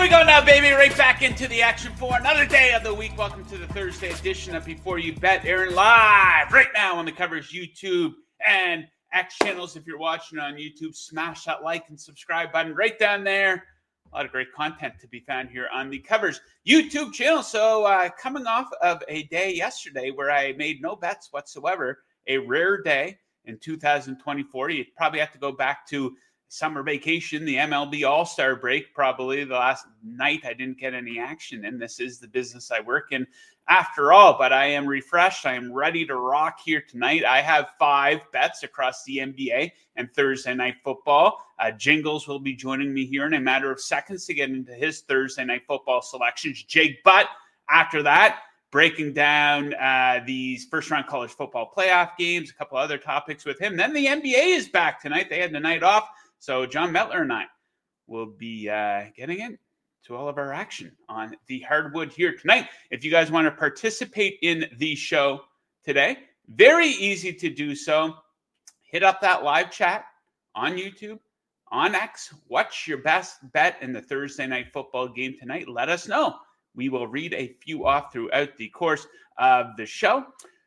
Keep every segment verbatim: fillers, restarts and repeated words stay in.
we go now, baby. Right back into the action for another day of the week. Welcome to the Thursday edition of Before You Bet. Aaron live right now on the Covers YouTube and X channels. If you're watching on YouTube, smash that like and subscribe button right down there. A lot of great content to be found here on the Covers YouTube channel. So uh, coming off of a day yesterday where I made no bets whatsoever, a rare day in two thousand twenty-four. You probably have to go back to summer vacation, the M L B All-Star break, probably the last night I didn't get any action in. This is the business I work in after all, but I am refreshed. I am ready to rock here tonight. I have five bets across the N B A and Thursday Night Football. Uh, Jingles will be joining me here in a matter of seconds to get into his Thursday Night Football selections. Jake Butt, after that, breaking down uh, these first-round college football playoff games, a couple other topics with him. Then the N B A is back tonight. They had the night off. So John Metler and I will be uh, getting into all of our action on the hardwood here tonight. If you guys want to participate in the show today, very easy to do so. Hit up that live chat on YouTube, on X. What's your best bet in the Thursday Night Football game tonight? Let us know. We will read a few off throughout the course of the show.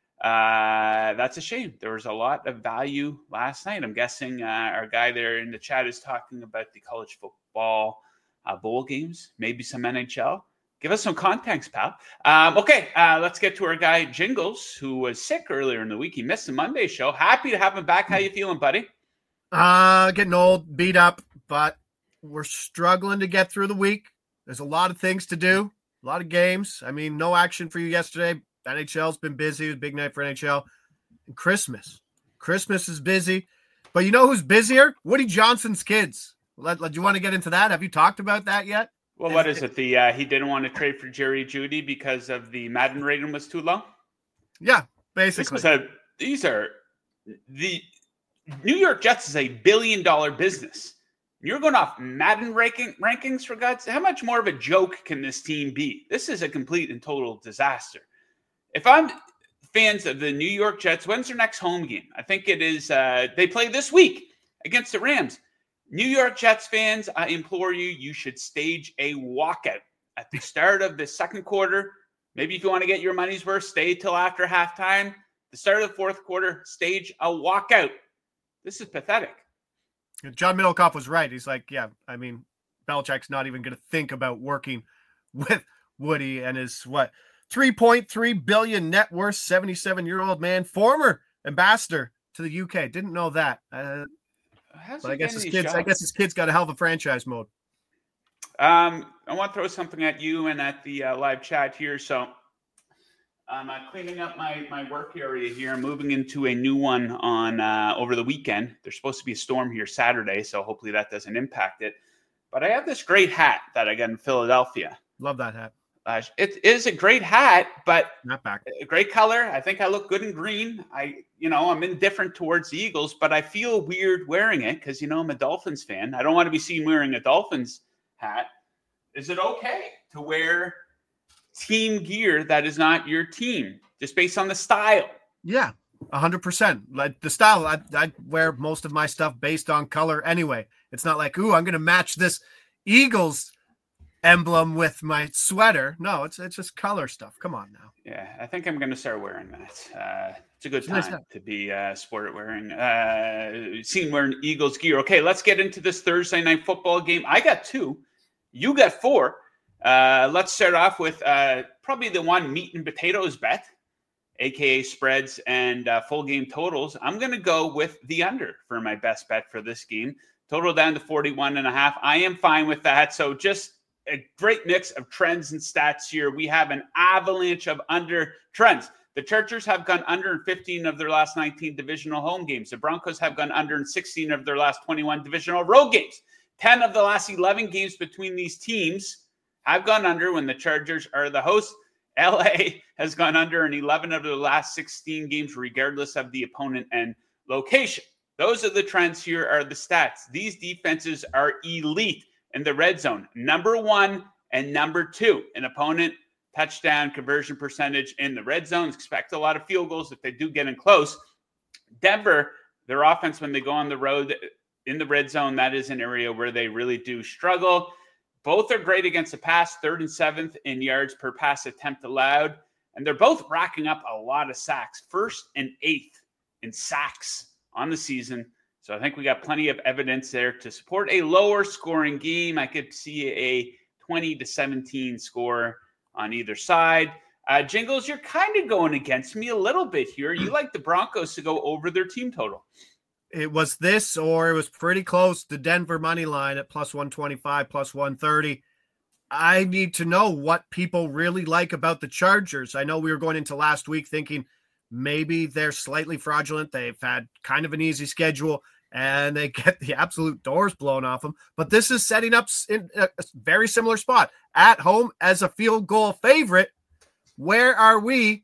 Uh, that's a shame. There was a lot of value last night. I'm guessing uh, our guy there in the chat is talking about the college football uh, bowl games, maybe some N H L. Give us some context, pal. Um, okay, uh, let's get to our guy Jingles, who was sick earlier in the week. He missed the Monday show. Happy to have him back. How you feeling, buddy? Uh, getting old, beat up, but we're struggling to get through the week. There's a lot of things to do, a lot of games. I mean, no action for you yesterday. N H L's been busy. It was a big night for N H L. And Christmas. Christmas is busy. But you know who's busier? Woody Johnson's kids. Let, let, do you want to get into that? Have you talked about that yet? Well, what is it? The uh, he didn't want to trade for Jerry Jeudy because of the Madden rating was too low? Yeah, basically. This was a, these are the New York Jets is a billion dollar business. You're going off Madden ranking, rankings, for God's sake. How much more of a joke can this team be? This is a complete and total disaster. If I'm fans of the New York Jets, when's their next home game? I think it is, uh, they play this week against the Rams. New York Jets fans, I implore you, you should stage a walkout at the start of the second quarter. Maybe if you want to get your money's worth, stay till after halftime. The start of the fourth quarter, stage a walkout. This is pathetic. John Middlecoff was right. He's like, yeah, I mean, Belichick's not even going to think about working with Woody and his, what, three point three billion net worth, seventy-seven-year-old man, former ambassador to the U K. Didn't know that. Uh, but I guess his kids. Shots? I guess his kids got a hell of a franchise mode. Um, I want to throw something at you and at the uh, live chat here. So I'm uh, cleaning up my my work area here. I'm moving into a new one on uh, over the weekend. There's supposed to be a storm here Saturday, so hopefully that doesn't impact it. But I have this great hat that I got in Philadelphia. Love that hat. Uh, it is a great hat, but not back. A great color. I think I look good in green. I, you know, I'm indifferent towards the Eagles, but I feel weird wearing it because, you know, I'm a Dolphins fan. I don't want to be seen wearing a Dolphins hat. Is it okay to wear team gear that is not your team just based on the style? Yeah, one hundred percent. Like the style, I, I wear most of my stuff based on color anyway. It's not like, ooh, I'm going to match this Eagles emblem with my sweater. No, it's it's just color stuff. Come on now. Yeah, I think I'm going to start wearing that. Uh, it's a good time nice to be uh, sport wearing, uh, seen wearing Eagles gear. Okay, let's get into this Thursday Night Football game. I got two. You got four. Uh, let's start off with uh, probably the one meat and potatoes bet, a k a spreads and uh, full game totals. I'm going to go with the under for my best bet for this game. Total down to forty-one and a half. I am fine with that. So just a great mix of trends and stats here. We have an avalanche of under trends. The Chargers have gone under in fifteen of their last nineteen divisional home games. The Broncos have gone under in sixteen of their last twenty-one divisional road games. ten of the last eleven games between these teams have gone under when the Chargers are the hosts. L A has gone under in eleven of the last sixteen games, regardless of the opponent and location. Those are the trends here, are the stats. These defenses are elite in the red zone. Number one and number two. An opponent touchdown conversion percentage in the red zone. Expect a lot of field goals if they do get in close. Denver, their offense when they go on the road in the red zone, that is an area where they really do struggle. Both are great against the pass, third and seventh in yards per pass attempt allowed. And they're both racking up a lot of sacks, first and eighth in sacks on the season. So I think we got plenty of evidence there to support a lower scoring game. I could see a twenty to seventeen score on either side. Uh, Jingles, you're kind of going against me a little bit here. You like the Broncos to go over their team total. It was this, or it was pretty close. The Denver money line at plus one twenty-five, plus one thirty. I need to know what people really like about the Chargers. I know we were going into last week thinking maybe they're slightly fraudulent. They've had kind of an easy schedule and they get the absolute doors blown off them. But this is setting up in a very similar spot at home as a field goal favorite. Where are we?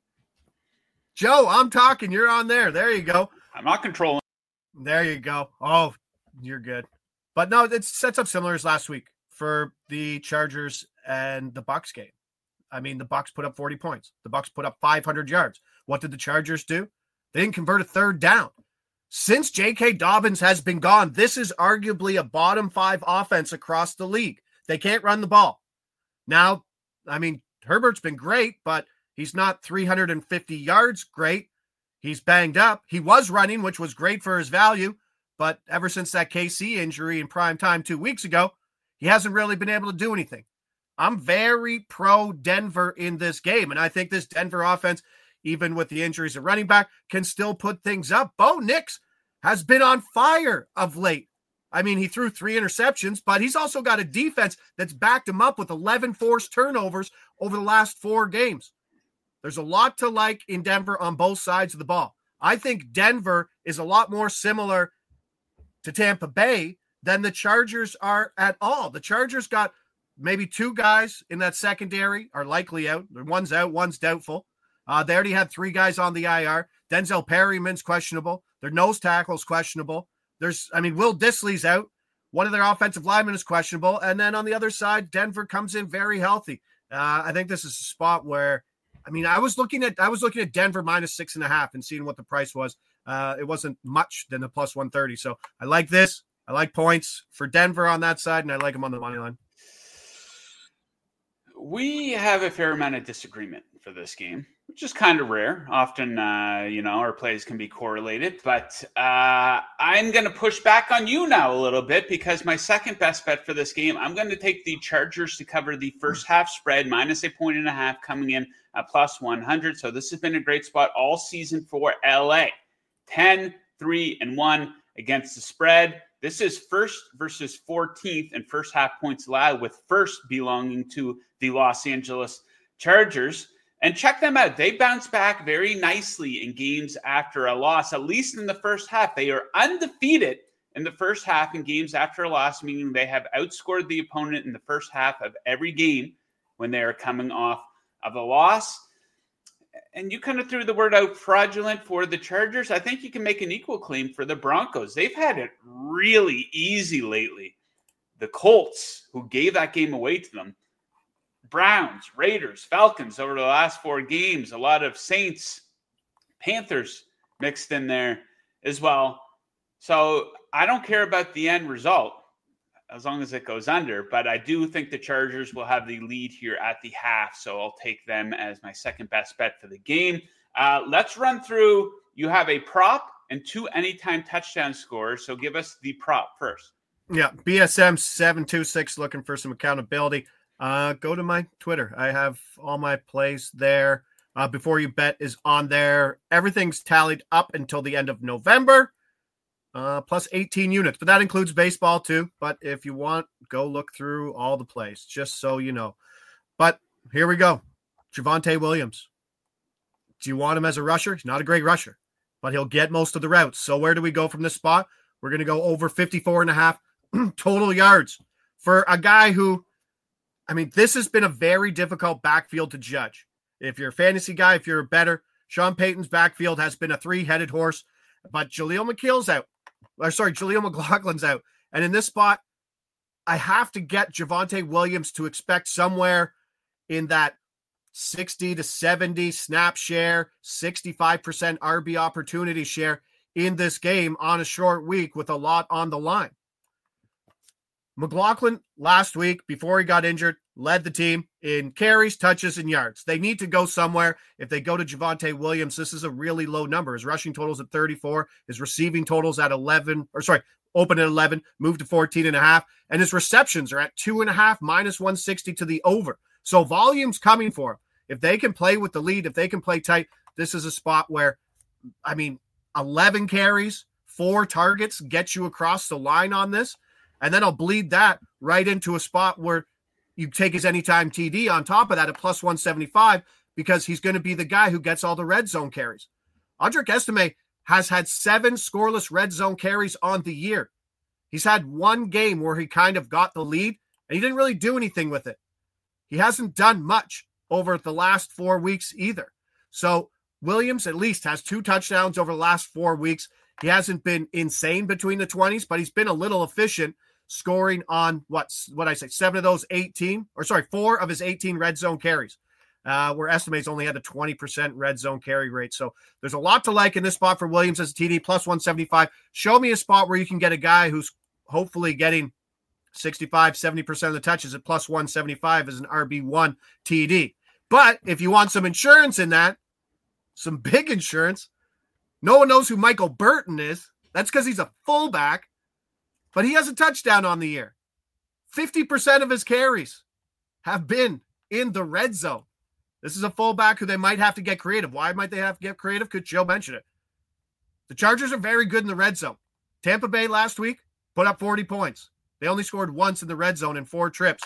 Joe, I'm talking. You're on there. There you go. I'm not controlling. There you go. Oh, you're good. But no, it sets up similar as last week for the Chargers and the Bucs game. I mean, the Bucs put up forty points. The Bucs put up five hundred yards. What did the Chargers do? They didn't convert a third down. Since J K. Dobbins has been gone, this is arguably a bottom five offense across the league. They can't run the ball. Now, I mean, Herbert's been great, but he's not three hundred fifty yards great. He's banged up. He was running, which was great for his value, but ever since that K C injury in prime time two weeks ago, he hasn't really been able to do anything. I'm very pro Denver in this game, and I think this Denver offense, even with the injuries of running back, can still put things up. Bo Nix has been on fire of late. I mean, he threw three interceptions, but he's also got a defense that's backed him up with eleven forced turnovers over the last four games. There's a lot to like in Denver on both sides of the ball. I think Denver is a lot more similar to Tampa Bay than the Chargers are at all. The Chargers got maybe two guys in that secondary are likely out. One's out, one's doubtful. Uh, they already had three guys on the I R. Denzel Perryman's questionable. Their nose tackle's questionable. There's, I mean, Will Dissly's out. One of their offensive linemen is questionable. And then on the other side, Denver comes in very healthy. Uh, I think this is a spot where, I mean, I was looking at I was looking at Denver minus six and a half and seeing what the price was. Uh, it wasn't much than the plus one thirty. So I like this. I like points for Denver on that side, and I like them on the money line. We have a fair amount of disagreement for this game, which is kind of rare. Often, uh, you know, our plays can be correlated, but uh, I'm going to push back on you now a little bit because my second best bet for this game, I'm going to take the Chargers to cover the first half spread, minus a point and a half, coming in at plus one hundred. So this has been a great spot all season for L A. ten, three, and one against the spread. This is first versus fourteenth in first half points allowed, with first belonging to the Los Angeles Chargers. And check them out. They bounce back very nicely in games after a loss, at least in the first half. They are undefeated in the first half in games after a loss, meaning they have outscored the opponent in the first half of every game when they are coming off of a loss. And you kind of threw the word out fraudulent for the Chargers. I think you can make an equal claim for the Broncos. They've had it really easy lately. The Colts, who gave that game away to them, Browns, Raiders, Falcons over the last four games, a lot of Saints, Panthers mixed in there as well. So I don't care about the end result as long as it goes under, but I do think the Chargers will have the lead here at the half, so I'll take them as my second best bet for the game. Uh, let's run through. You have a prop and two anytime touchdown scores, so give us the prop first. Yeah, B S M seven two six looking for some accountability. Uh, go to my Twitter. I have all my plays there. Uh, Before You Bet is on there. Everything's tallied up until the end of November. Uh, plus eighteen units, but that includes baseball too. But if you want, go look through all the plays, just so you know. But here we go. Javonte Williams. Do you want him as a rusher? He's not a great rusher, but he'll get most of the routes. So where do we go from this spot? We're going to go over fifty-four and a half total yards for a guy who, I mean, this has been a very difficult backfield to judge. If you're a fantasy guy, if you're a better, Sean Payton's backfield has been a three-headed horse, but Jaleel McKeel's out. Or sorry, Jaleel McLaughlin's out. And in this spot, I have to get Javonte Williams to expect somewhere in that sixty to seventy snap share, sixty-five percent R B opportunity share in this game on a short week with a lot on the line. McLaughlin last week, before he got injured, led the team in carries, touches, and yards. They need to go somewhere. If they go to Javonte Williams, this is a really low number. His rushing total's at thirty-four. His receiving total's at eleven, or sorry, open at eleven, moved to fourteen and a half. And his receptions are at two and a half, minus one sixty to the over. So volume's coming for him. If they can play with the lead, if they can play tight, this is a spot where, I mean, eleven carries, four targets get you across the line on this. And then I'll bleed that right into a spot where you take his anytime T D on top of that at plus one seventy-five, because he's going to be the guy who gets all the red zone carries. Audric Estime has had seven scoreless red zone carries on the year. He's had one game where he kind of got the lead, and he didn't really do anything with it. He hasn't done much over the last four weeks either. So Williams at least has two touchdowns over the last four weeks. He hasn't been insane between the twenties, but he's been a little efficient, scoring on what what I say, seven of those eighteen, or sorry, four of his eighteen red zone carries, uh, where Estimates only had a twenty percent red zone carry rate. So there's a lot to like in this spot for Williams as a T D, plus one seventy-five. Show me a spot where you can get a guy who's hopefully getting sixty-five, seventy percent of the touches at plus one seventy-five as an R B one T D. But if you want some insurance in that, some big insurance, no one knows who Michael Burton is. That's because he's a fullback. But he has a touchdown on the year. fifty percent of his carries have been in the red zone. This is a fullback who they might have to get creative. Why might they have to get creative? Because Joe mentioned it. The Chargers are very good in the red zone. Tampa Bay last week put up forty points. They only scored once in the red zone in four trips.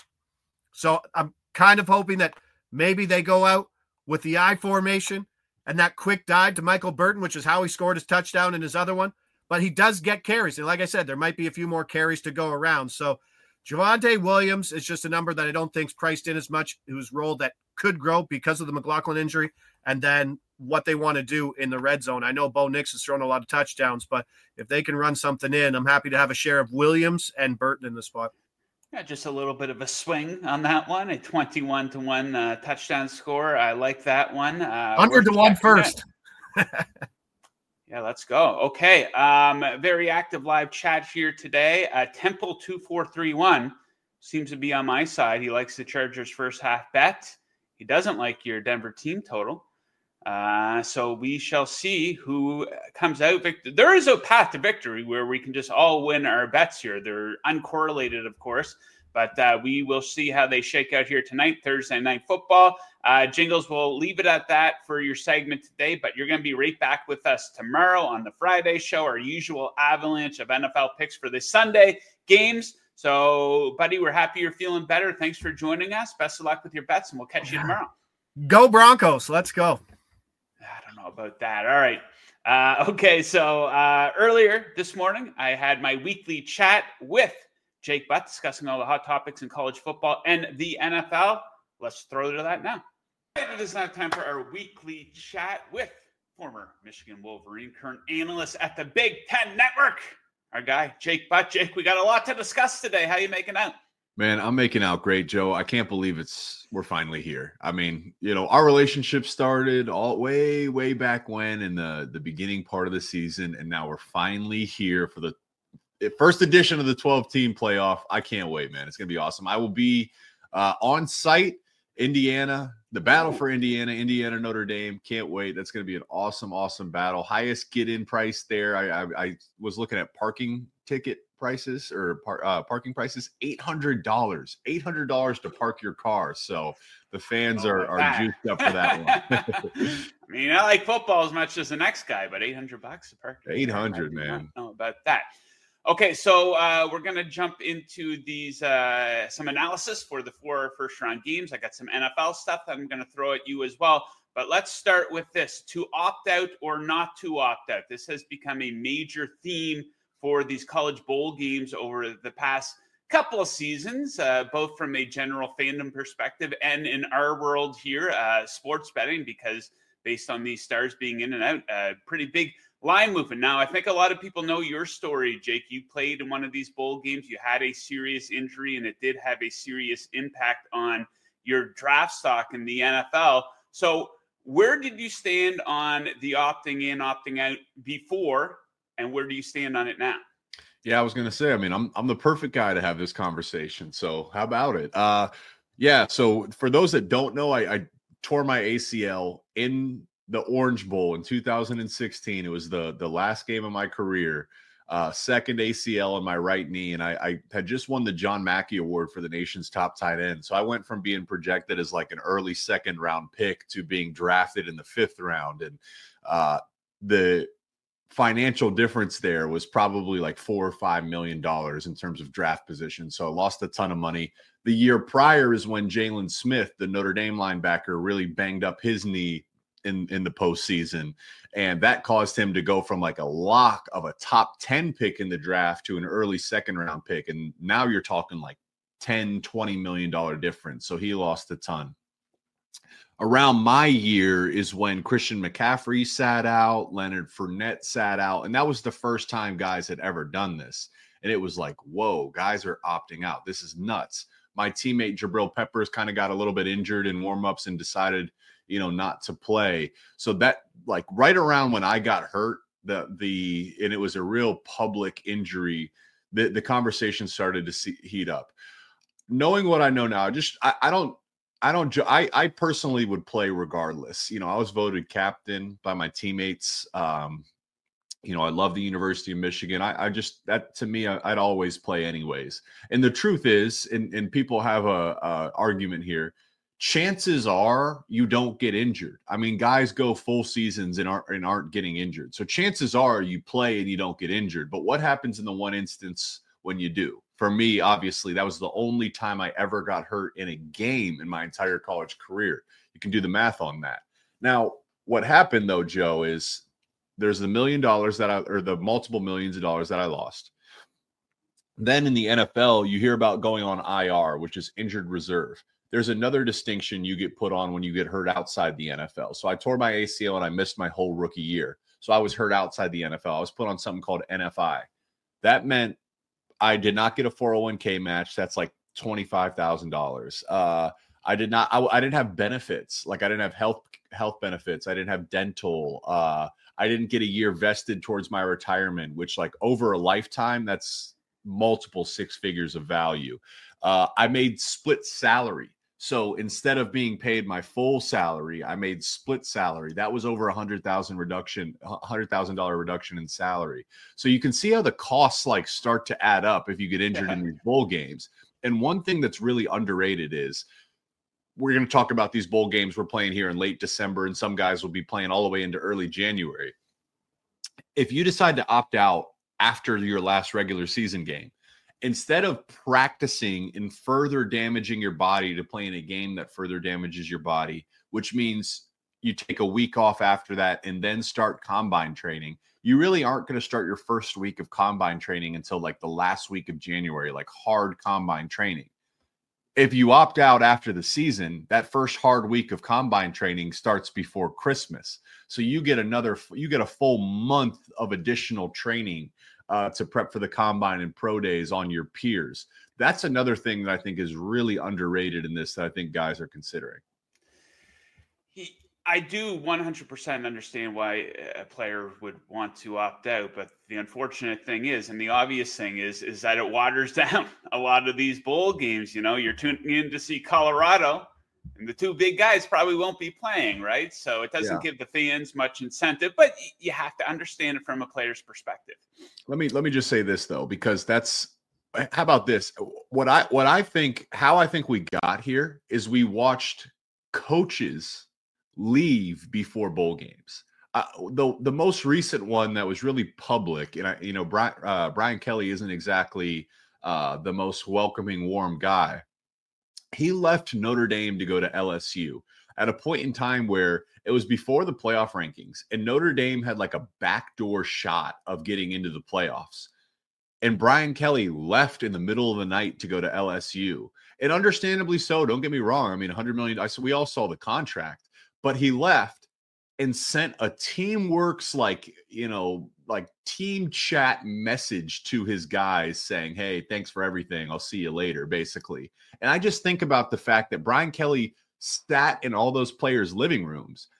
So I'm kind of hoping that maybe they go out with the I formation and that quick dive to Michael Burton, which is how he scored his touchdown in his other one. But he does get carries. And like I said, there might be a few more carries to go around. So Javonte Williams is just a number that I don't think is priced in as much, whose role that could grow because of the McLaughlin injury. And then what they want to do in the red zone. I know Bo Nix has thrown a lot of touchdowns, but if they can run something in, I'm happy to have a share of Williams and Burton in the spot. Yeah, just a little bit of a swing on that one, a twenty-one to one uh, touchdown score. I like that one. Uh, one hundred to one first. Yeah, let's go. Okay. Um, very active live chat here today. Uh, Temple two four three one seems to be on my side. He likes the Chargers first half bet. He doesn't like your Denver team total. Uh, so we shall see who comes out victor. There is a path to victory where we can just all win our bets here. They're uncorrelated, of course, but uh, we will see how they shake out here tonight, Thursday Night Football. Uh, Jingles, will leave it at that for your segment today, but you're going to be right back with us tomorrow on the Friday show, our usual avalanche of N F L picks for the Sunday games. So, buddy, we're happy you're feeling better. Thanks for joining us. Best of luck with your bets, and we'll catch you tomorrow. Go Broncos. Let's go. I don't know about that. All right. Uh, okay, so uh, earlier this morning, I had my weekly chat with Jake Butt discussing all the hot topics in college football and the N F L. Let's throw to that now. It is now time for our weekly chat with former Michigan Wolverine, current analyst at the Big Ten Network, our guy, Jake Butt. Jake, we got a lot to discuss today. How you making out? Man, I'm making out great, Joe. I can't believe it's we're finally here. I mean, you know, our relationship started all way, way back when in the, the beginning part of the season, and now we're finally here for the first edition of the twelve-team playoff. I can't wait, man. It's going to be awesome. I will be uh, on site, Indiana, the battle for Indiana, Indiana, Notre Dame. Can't wait. That's going to be an awesome, awesome battle. Highest get-in price there. I, I, I was looking at parking ticket prices or par, uh, parking prices, eight hundred dollars. eight hundred dollars to park your car. So the fans oh, are, are juiced up for that one. I mean, I like football as much as the next guy, but eight hundred bucks to park. eight hundred, man. I don't know about that. Okay, so uh, we're going to jump into these uh, some analysis for the four first-round games. I got some N F L stuff that I'm going to throw at you as well. But let's start with this, to opt out or not to opt out. This has become a major theme for these college bowl games over the past couple of seasons, uh, both from a general fandom perspective and in our world here, uh, sports betting, because based on these stars being in and out, uh, pretty big line movement. Now, I think a lot of people know your story, Jake. You played in one of these bowl games. You had a serious injury, and it did have a serious impact on your draft stock in the N F L. So where did you stand on the opting in, opting out before, and where do you stand on it now? Yeah, I was gonna say, I mean, I'm I'm the perfect guy to have this conversation. So how about it? Uh yeah, so for those that don't know, I, I tore my A C L in the Orange Bowl in two thousand sixteen. It was the the last game of my career. Uh, second A C L in my right knee, and I, I had just won the John Mackey Award for the nation's top tight end. So I went from being projected as like an early second round pick to being drafted in the fifth round, and uh, the financial difference there was probably like four or five million dollars in terms of draft position. So I lost a ton of money. The year prior is when Jalen Smith, the Notre Dame linebacker, really banged up his knee in, in the postseason. And that caused him to go from like a lock of a top ten pick in the draft to an early second round pick. And now you're talking like ten, twenty million dollars difference. So he lost a ton. Around my year is when Christian McCaffrey sat out, Leonard Fournette sat out, and that was the first time guys had ever done this. And it was like, whoa, guys are opting out. This is nuts. My teammate Jabril Peppers kind of got a little bit injured in warmups and decided, you know, not to play. So that, like, right around when I got hurt, the the and it was a real public injury, the the conversation started to see, heat up. Knowing what I know now, just I, I don't. I don't, I, I personally would play regardless. You know, I was voted captain by my teammates. Um, you know, I love the University of Michigan. I, I just, that to me, I, I'd always play anyways. And the truth is, and, and people have a, a argument here, chances are you don't get injured. I mean, guys go full seasons and aren't, and aren't getting injured. So chances are you play and you don't get injured. But what happens in the one instance when you do? For me, obviously, that was the only time I ever got hurt in a game in my entire college career. You can do the math on that. Now, what happened, though, Joe, is there's the million dollars that I, or the multiple millions of dollars that I lost. Then in the N F L, you hear about going on I R, which is injured reserve. There's another distinction you get put on when you get hurt outside the N F L. So I tore my A C L and I missed my whole rookie year. So I was hurt outside the N F L. I was put on something called N F I. That meant I did not get a four oh one k match. That's like twenty-five thousand dollars. Uh, I did not, I, I didn't have benefits. Like I didn't have health, health benefits. I didn't have dental. Uh, I didn't get a year vested towards my retirement, which like over a lifetime, that's multiple six figures of value. Uh, I made split salary. So instead of being paid my full salary, I made split salary. That was over a hundred thousand reduction, a hundred thousand dollar reduction in salary. So you can see how the costs like start to add up if you get injured yeah. in these bowl games. And one thing that's really underrated is we're going to talk about these bowl games we're playing here in late December, and some guys will be playing all the way into early January. If you decide to opt out after your last regular season game, instead of practicing and further damaging your body to play in a game that further damages your body, which means you take a week off after that and then start combine training, you really aren't going to start your first week of combine training until like the last week of January, like hard combine training. If you opt out after the season, that first hard week of combine training starts before Christmas. So you get another, you get a full month of additional training Uh, to prep for the combine and pro days on your peers. That's another thing that I think is really underrated in this that I think guys are considering. He, I do one hundred percent understand why a player would want to opt out, but the unfortunate thing is, and the obvious thing is, is that it waters down a lot of these bowl games. You know, you're tuning in to see Colorado, and the two big guys probably won't be playing, right? So it doesn't yeah. give the fans much incentive, but you have to understand it from a player's perspective. Let me let me just say this though, because that's how about this? What I what I think how I think we got here is we watched coaches leave before bowl games. Uh, the the most recent one that was really public, and I, you know, Brian, uh, Brian Kelly isn't exactly uh, the most welcoming, warm guy. He left Notre Dame to go to L S U at a point in time where it was before the playoff rankings, and Notre Dame had like a backdoor shot of getting into the playoffs. And Brian Kelly left in the middle of the night to go to L S U. And understandably so, don't get me wrong. I mean, one hundred million dollars, we all saw the contract, but he left and sent a Teamworks, like, you know, like team chat message to his guys saying, hey, thanks for everything. I'll see you later, basically. And I just think about the fact that Brian Kelly sat in all those players' living rooms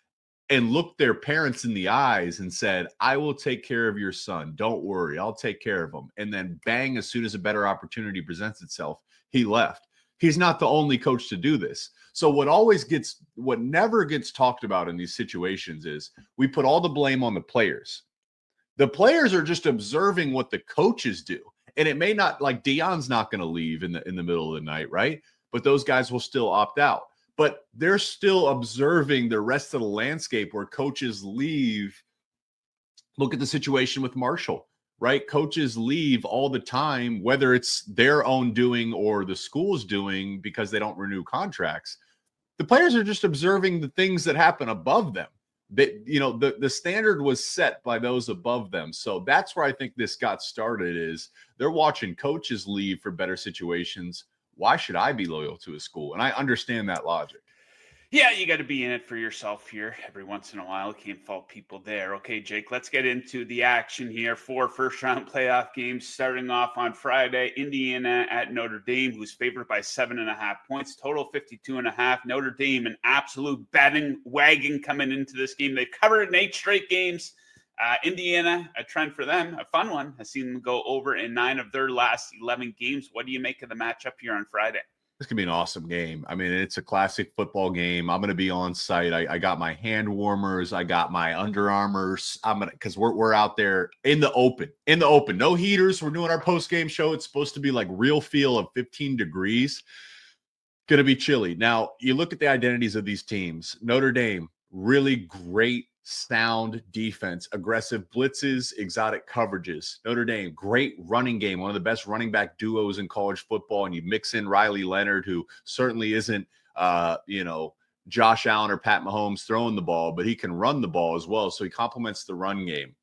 and looked their parents in the eyes and said, I will take care of your son. Don't worry. I'll take care of him. And then bang, as soon as a better opportunity presents itself, he left. He's not the only coach to do this. So what always gets, what never gets talked about in these situations is we put all the blame on the players. The players are just observing what the coaches do. And it may not, like Deion's not going to leave in the in the middle of the night, right? But those guys will still opt out. But they're still observing the rest of the landscape where coaches leave. Look at the situation with Marshall, right? Coaches leave all the time, whether it's their own doing or the school's doing because they don't renew contracts. The players are just observing the things that happen above them. That, you know, the, the standard was set by those above them. So that's where I think this got started is they're watching coaches leave for better situations. Why should I be loyal to a school? And I understand that logic. Yeah, you got to be in it for yourself here every once in a while. Can't fault people there. Okay, Jake, let's get into the action here. Four first-round playoff games starting off on Friday. Indiana at Notre Dame, who's favored by seven and a half points. Total fifty-two and a half. Notre Dame, an absolute batting wagon coming into this game. They've covered in eight straight games. Uh, Indiana, a trend for them, a fun one. I've seen them go over in nine of their last eleven games. What do you make of the matchup here on Friday? This could be an awesome game. I mean, it's a classic football game. I'm going to be on site. I, I got my hand warmers. I got my Under Armours. I'm going to, because we're, we're out there in the open, in the open. No heaters. We're doing our post-game show. It's supposed to be like real feel of fifteen degrees. Going to be chilly. Now, you look at the identities of these teams. Notre Dame, really great, sound defense, aggressive blitzes, exotic coverages. Notre Dame, great running game, one of the best running back duos in college football. And you mix in Riley Leonard, who certainly isn't, uh, you know, Josh Allen or Pat Mahomes throwing the ball, but he can run the ball as well. So he complements the run game.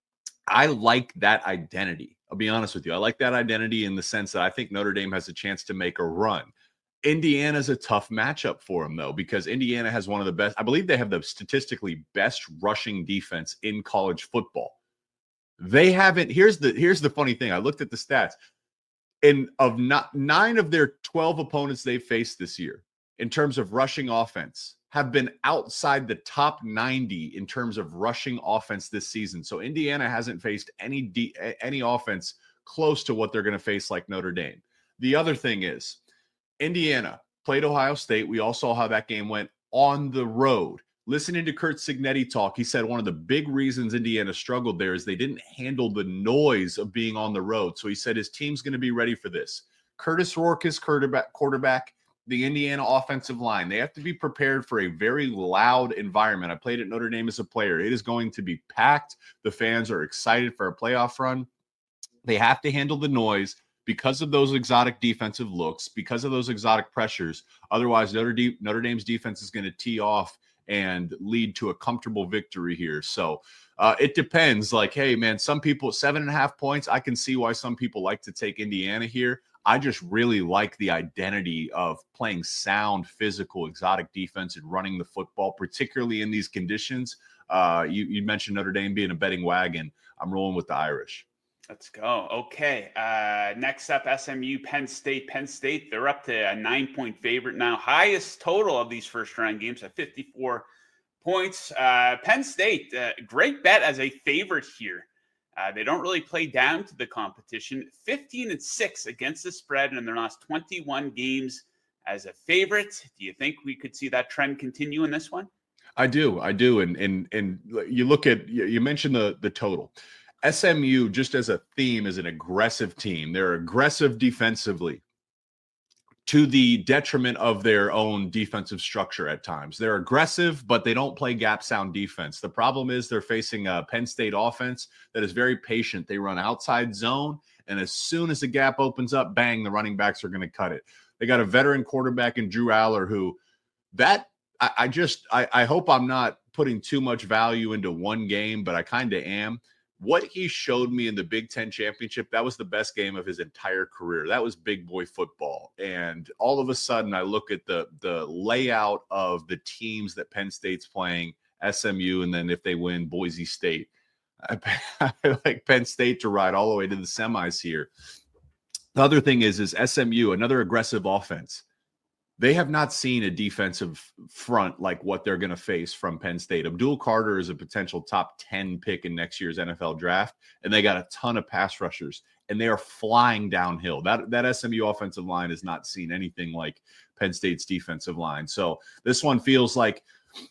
I like that identity. I'll be honest with you. I like that identity in the sense that I think Notre Dame has a chance to make a run. Indiana's a tough matchup for them, though, because Indiana has one of the best, I believe they have the statistically best rushing defense in college football. They haven't, here's the here's the funny thing. I looked at the stats. In of not, nine of their twelve opponents they faced this year, in terms of rushing offense, have been outside the top ninety in terms of rushing offense this season. So Indiana hasn't faced any de- any offense close to what they're going to face like Notre Dame. The other thing is, Indiana played Ohio State. We all saw how that game went on the road. Listening to Curt Cignetti talk, he said one of the big reasons Indiana struggled there is they didn't handle the noise of being on the road. So he said his team's going to be ready for this. Curtis Rourke is quarterback, quarterback, the Indiana offensive line. They have to be prepared for a very loud environment. I played at Notre Dame as a player. It is going to be packed. The fans are excited for a playoff run. They have to handle the noise because of those exotic defensive looks, because of those exotic pressures. Otherwise, Notre Dame, Notre Dame's defense is going to tee off and lead to a comfortable victory here. So uh, it depends. Like, hey, man, some people, seven and a half points, I can see why some people like to take Indiana here. I just really like the identity of playing sound, physical, exotic defense and running the football, particularly in these conditions. Uh, you, you mentioned Notre Dame being a betting wagon. I'm rolling with the Irish. Let's go. Okay. Uh, next up, S M U, Penn State. Penn State, they're up to a nine-point favorite now. Highest total of these first-round games at fifty-four points. Uh, Penn State, uh, great bet as a favorite here. Uh, they don't really play down to the competition. fifteen and six against the spread in their last twenty-one games as a favorite. Do you think we could see that trend continue in this one? I do. I do. And and and you look at, you mentioned the the total. S M U, just as a theme, is an aggressive team. They're aggressive defensively to the detriment of their own defensive structure at times. They're aggressive, but they don't play gap sound defense. The problem is they're facing a Penn State offense that is very patient. They run outside zone, and as soon as the gap opens up, bang, the running backs are going to cut it. They got a veteran quarterback in Drew Aller who that I, I just I, I hope I'm not putting too much value into one game, but I kind of am. What he showed me in the Big Ten championship, that was the best game of his entire career. That was big boy football. And all of a sudden, I look at the the layout of the teams that Penn State's playing, S M U, and then if they win, Boise State. I, I like Penn State to ride all the way to the semis here. The other thing is, is S M U, another aggressive offense. they have not seen a defensive front like what they're going to face from Penn State. Abdul Carter is a potential top ten pick in next year's N F L draft, and they got a ton of pass rushers, and they are flying downhill. That, that S M U offensive line has not seen anything like Penn State's defensive line. So this one feels like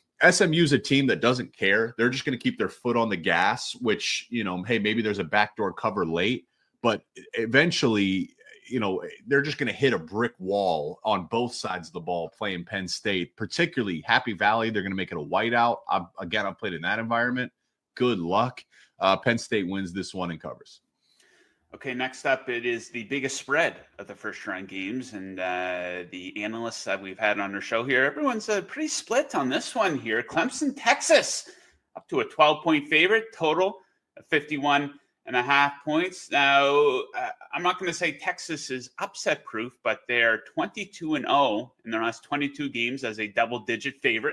S M U is a team that doesn't care. They're just going to keep their foot on the gas, which, you know, hey, maybe there's a backdoor cover late, but eventually, you know, they're just going to hit a brick wall on both sides of the ball playing Penn State, particularly Happy Valley. They're going to make it a whiteout. I'm, again, I've played in that environment. Good luck. Uh, Penn State wins this one and covers. Okay, next up, it is the biggest spread of the first round games. And uh, the analysts that we've had on our show here, everyone's uh, pretty split on this one here. Clemson, Texas, up to a twelve-point favorite, total of fifty-one and a half points. Now, uh, I'm not going to say Texas is upset proof, but they're twenty-two and oh in their last twenty-two games as a double-digit favorite.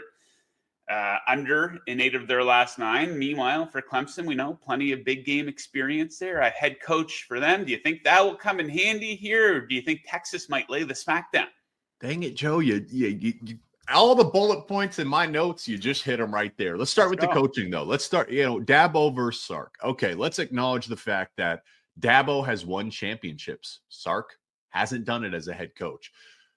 Uh, under in eight of their last nine. Meanwhile, for Clemson, we know plenty of big game experience there. A head coach for them. Do you think that will come in handy here, or do you think Texas might lay the smackdown? Dang it, Joe! You, you, you, you all the bullet points in my notes, you just hit them right there. Let's start Let's with go. the coaching, though. Let's start. You know, Dabo versus Sark. Okay, let's acknowledge the fact that Dabo has won championships. Sark hasn't done it as a head coach,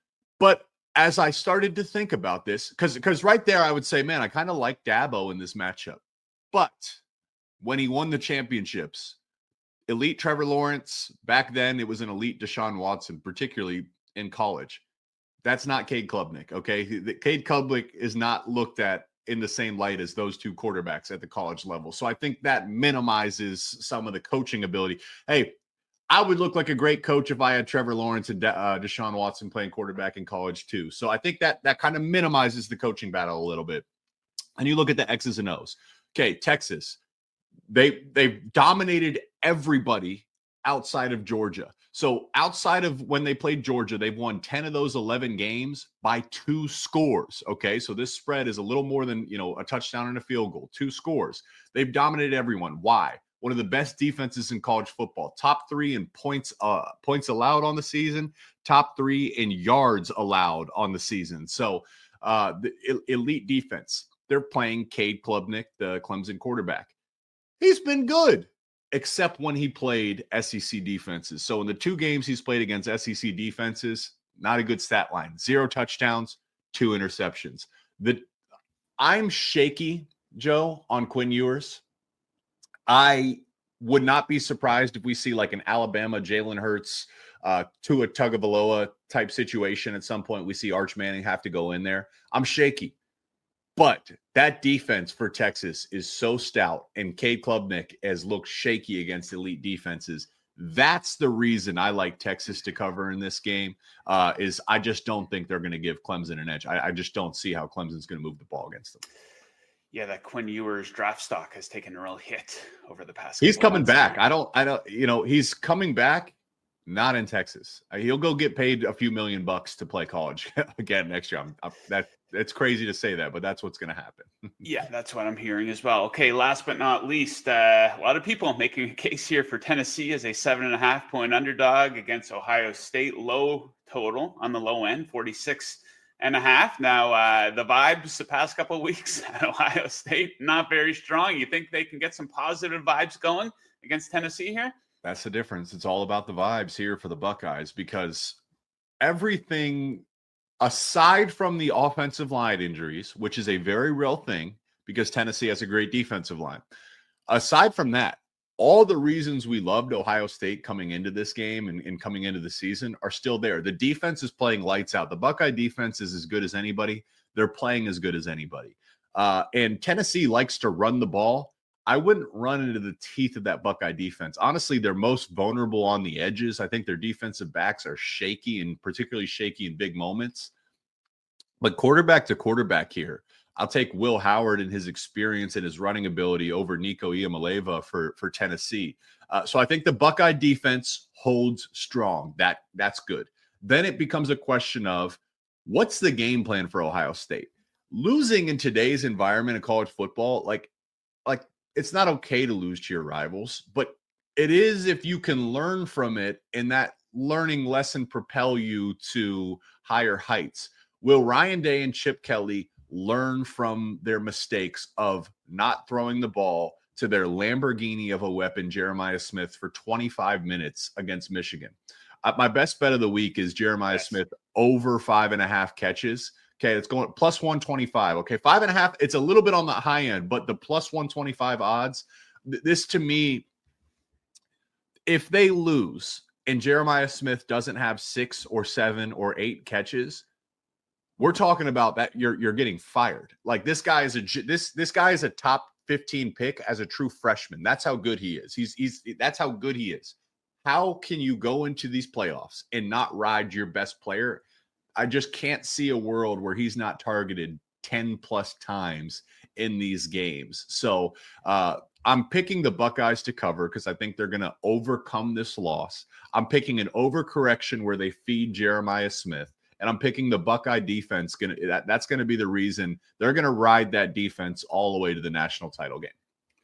but as I started to think about this, because because right there, I would say, man, I kind of like Dabo in this matchup. But when he won the championships, elite Trevor Lawrence, back then it was an elite Deshaun Watson, particularly in college. That's not Cade Klubnik, okay? Cade Klubnik is not looked at in the same light as those two quarterbacks at the college level. So I think that minimizes some of the coaching ability. Hey, I would look like a great coach if I had Trevor Lawrence and uh, Deshaun Watson playing quarterback in college too. So I think that that kind of minimizes the coaching battle a little bit. And you look at the X's and O's. Okay, Texas, they they've dominated everybody outside of Georgia. So outside of when they played Georgia, they've won ten of those eleven games by two scores. Okay, so this spread is a little more than, you know, a touchdown and a field goal, two scores. They've dominated everyone. Why? One of the best defenses in college football, top three in points uh, points allowed on the season, top three in yards allowed on the season. So uh, the elite defense. They're playing Cade Klubnik, the Clemson quarterback. He's been good, except when he played S E C defenses. So in the two games he's played against S E C defenses, not a good stat line. Zero touchdowns, two interceptions. The I'm shaky, Joe, on Quinn Ewers. I would not be surprised if we see like an Alabama Jalen Hurts, uh, Tua Tagovailoa type situation at some point. We see Arch Manning have to go in there. I'm shaky, but that defense for Texas is so stout, and Cade Klubnik has looked shaky against elite defenses. That's the reason I like Texas to cover in this game. Uh, is I just don't think they're going to give Clemson an edge. I, I just don't see how Clemson's going to move the ball against them. Yeah, that Quinn Ewers draft stock has taken a real hit over the past. He's coming months. back. I don't, I don't, you know, he's coming back, not in Texas. Uh, he'll go get paid a few million bucks to play college again next year. I'm, I'm, that it's crazy to say that, but that's what's going to happen. Yeah, that's what I'm hearing as well. Okay, last but not least, uh, a lot of people making a case here for Tennessee as a seven and a half point underdog against Ohio State. Low total on the low end, forty-six and a half. Now, uh, the vibes the past couple of weeks at Ohio State, not very strong. You think they can get some positive vibes going against Tennessee here? That's the difference. It's all about the vibes here for the Buckeyes, because everything aside from the offensive line injuries, which is a very real thing because Tennessee has a great defensive line. Aside from that, all the reasons we loved Ohio State coming into this game and, and coming into the season are still there. The defense is playing lights out. The Buckeye defense is as good as anybody. They're playing as good as anybody. Uh, and Tennessee likes to run the ball. I wouldn't run into the teeth of that Buckeye defense. Honestly, they're most vulnerable on the edges. I think their defensive backs are shaky, and particularly shaky in big moments. But quarterback to quarterback here, I'll take Will Howard and his experience and his running ability over Nico Iamaleava for, for Tennessee. Uh, so I think the Buckeye defense holds strong. That That's good. Then it becomes a question of what's the game plan for Ohio State? Losing in today's environment in college football, like, like it's not okay to lose to your rivals, but it is if you can learn from it and that learning lesson propel you to higher heights. Will Ryan Day and Chip Kelly learn from their mistakes of not throwing the ball to their Lamborghini of a weapon, Jeremiah Smith, for twenty-five minutes against Michigan? Uh, my best bet of the week is Jeremiah yes. Smith over five and a half catches. Okay, it's going plus one twenty-five. Okay, five and a half, it's a little bit on the high end, but the plus one twenty-five odds, th- this to me, if they lose and Jeremiah Smith doesn't have six or seven or eight catches, we're talking about that you're you're getting fired. Like this guy is a this this guy is a top fifteen pick as a true freshman. That's how good he is. He's he's that's how good he is. How can you go into these playoffs and not ride your best player? I just can't see a world where he's not targeted ten plus times in these games. So uh, I'm picking the Buckeyes to cover because I think they're going to overcome this loss. I'm picking an overcorrection where they feed Jeremiah Smith, and I'm picking the Buckeye defense. Gonna that, that's going to be the reason they're going to ride that defense all the way to the national title game.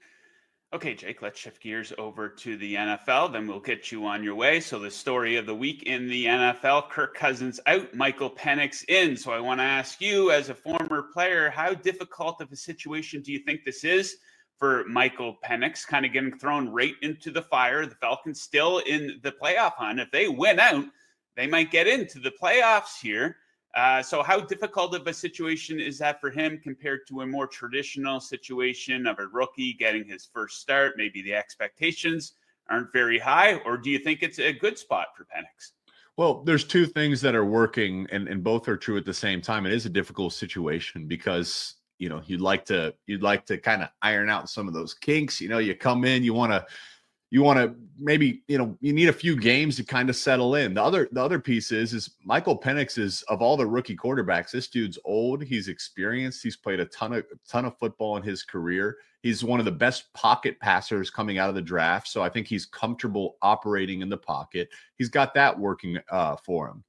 Okay, Jake, let's shift gears over to the N F L. Then we'll get you on your way. So the story of the week in the N F L, Kirk Cousins out, Michael Penix in. So I want to ask you, as a former player, how difficult of a situation do you think this is for Michael Penix, kind of getting thrown right into the fire? The Falcons still in the playoff hunt. If they win out, they might get into the playoffs here. Uh, so how difficult of a situation is that for him compared to a more traditional situation of a rookie getting his first start? Maybe the expectations aren't very high, or do you think it's a good spot for Penix? Well, there's two things that are working, and, and both are true at the same time. It is a difficult situation because, you know, you'd like to you'd like to kind of iron out some of those kinks. You know, you come in, you want to You want to maybe, you know, you need a few games to kind of settle in. The other, the other piece is, is Michael Penix is, of all the rookie quarterbacks, this dude's old. He's experienced. He's played a ton of, ton of football in his career. He's one of the best pocket passers coming out of the draft. So I think he's comfortable operating in the pocket. He's got that working uh, for him.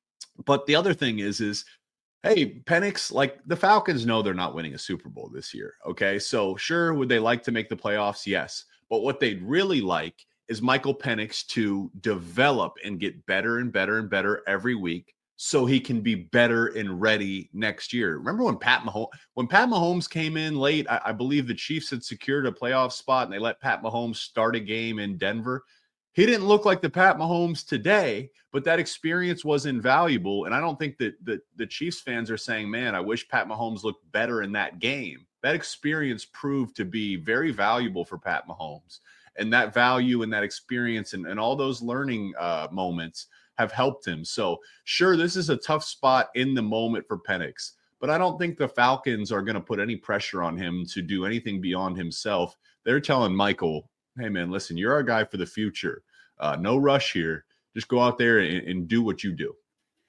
But the other thing is, is, hey, Penix, like the Falcons know they're not winning a Super Bowl this year. Okay. So sure, would they like to make the playoffs? Yes. But what they'd really like is Michael Penix to develop and get better and better and better every week so he can be better and ready next year. Remember when Pat Mahomes, when Pat Mahomes came in late, I, I believe the Chiefs had secured a playoff spot and they let Pat Mahomes start a game in Denver. He didn't look like the Pat Mahomes today, but that experience was invaluable. And I don't think that the, the Chiefs fans are saying, man, I wish Pat Mahomes looked better in that game. That experience proved to be very valuable for Pat Mahomes. And that value and that experience and, and all those learning uh, moments have helped him. So sure, this is a tough spot in the moment for Penix, but I don't think the Falcons are going to put any pressure on him to do anything beyond himself. They're telling Michael, hey man, listen, you're our guy for the future. Uh, no rush here. Just go out there and, and do what you do.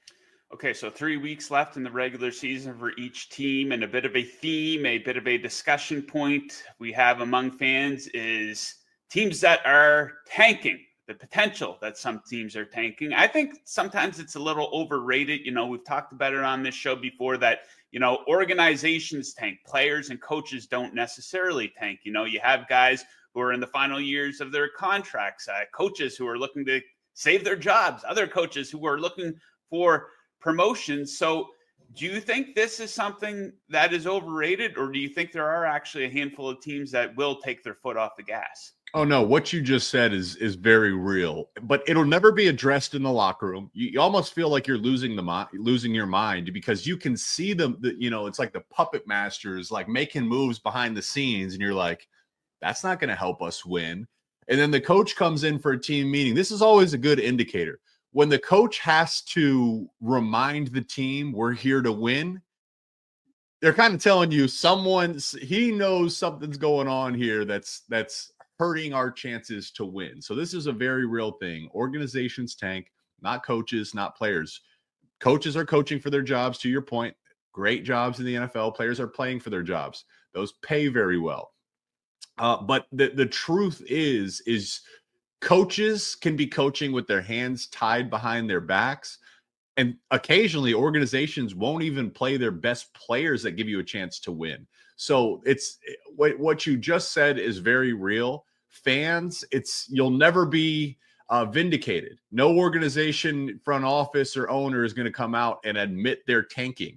Okay, so three weeks left in the regular season for each team, and a bit of a theme, a bit of a discussion point we have among fans is teams that are tanking, the potential that some teams are tanking. I think sometimes it's a little overrated. You know, we've talked about it on this show before that, you know, organizations tank, players and coaches don't necessarily tank. You know, you have guys who are in the final years of their contracts, uh, coaches who are looking to save their jobs, other coaches who are looking for promotions. So do you think this is something that is overrated, or do you think there are actually a handful of teams that will take their foot off the gas? Oh no, what you just said is is very real, but it'll never be addressed in the locker room. You, you almost feel like you're losing the mind, losing your mind, because you can see them, the, you know, it's like the puppet masters like making moves behind the scenes, and you're like, that's not going to help us win. And then the coach comes in for a team meeting. This is always a good indicator. When the coach has to remind the team we're here to win, they're kind of telling you someone, he knows something's going on here that's that's hurting our chances to win. So this is a very real thing. Organizations tank, not coaches, not players. Coaches are coaching for their jobs, to your point. Great jobs in the N F L. Players are playing for their jobs. Those pay very well. Uh, but the, the truth is, is coaches can be coaching with their hands tied behind their backs. And occasionally organizations won't even play their best players that give you a chance to win. So it's what, what you just said is very real. Fans, it's, you'll never be uh, vindicated. No organization, front office, or owner is going to come out and admit they're tanking.